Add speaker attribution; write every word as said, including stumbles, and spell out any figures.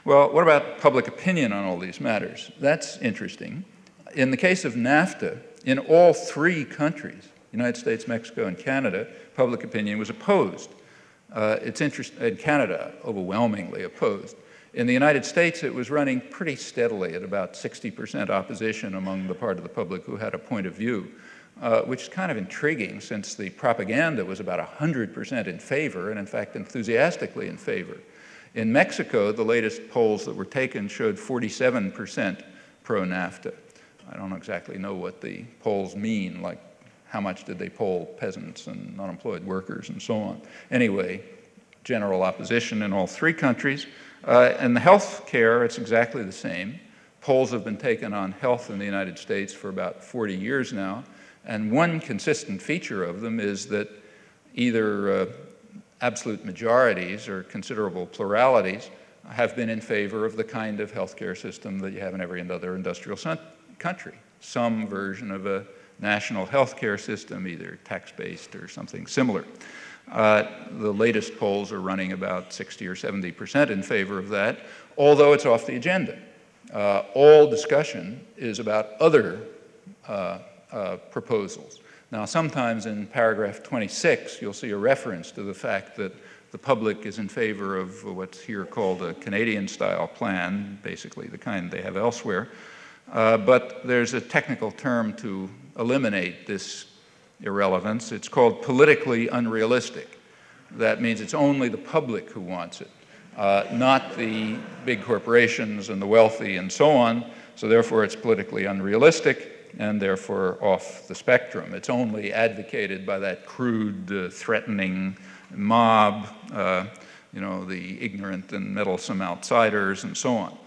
Speaker 1: Well, what about public opinion on all these matters? That's interesting. In the case of NAFTA, in all three countries, United States, Mexico, and Canada, public opinion was opposed. Uh, it's interest in Canada, overwhelmingly opposed. In the United States, it was running pretty steadily at about sixty percent opposition among the part of the public who had a point of view, uh, which is kind of intriguing since the propaganda was about one hundred percent in favor, and in fact enthusiastically in favor. In Mexico, the latest polls that were taken showed forty-seven percent pro-NAFTA. I don't exactly know what the polls mean, like how much did they poll peasants and unemployed workers and so on. Anyway, general opposition in all three countries. Uh, and the health care, it's exactly the same. Polls have been taken on health in the United States for about forty years now, and one consistent feature of them is that either uh, absolute majorities or considerable pluralities have been in favor of the kind of healthcare system that you have in every other industrial country. Some version of a national healthcare system, either tax-based or something similar. Uh, the latest polls are running about sixty or seventy percent in favor of that, although it's off the agenda. Uh, all discussion is about other uh, uh, proposals. Now, sometimes in paragraph twenty-six, you'll see a reference to the fact that the public is in favor of what's here called a Canadian-style plan, basically the kind they have elsewhere. Uh, but there's a technical term to eliminate this irrelevance. It's called politically unrealistic. That means it's only the public who wants it, uh, not the big corporations and the wealthy and so on. So therefore, it's politically unrealistic and therefore off the spectrum. It's only advocated by that crude, uh, threatening mob, uh, you know, the ignorant and meddlesome outsiders and so on.